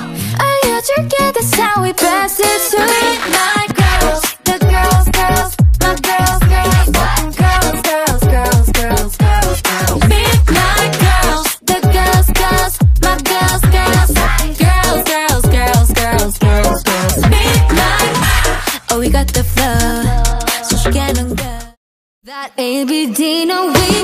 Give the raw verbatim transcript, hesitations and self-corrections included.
알려줄게, that's how we pass it to my girls, the girls, girls, my girls, girls, girls, girls, girls, girls, girls, girls. Meet my girls, the girls, girls, my girls, girls, girls, girls, girls, girls, girls, girls. Meet my, oh we got the flow, so she get on good. That A B D, no we.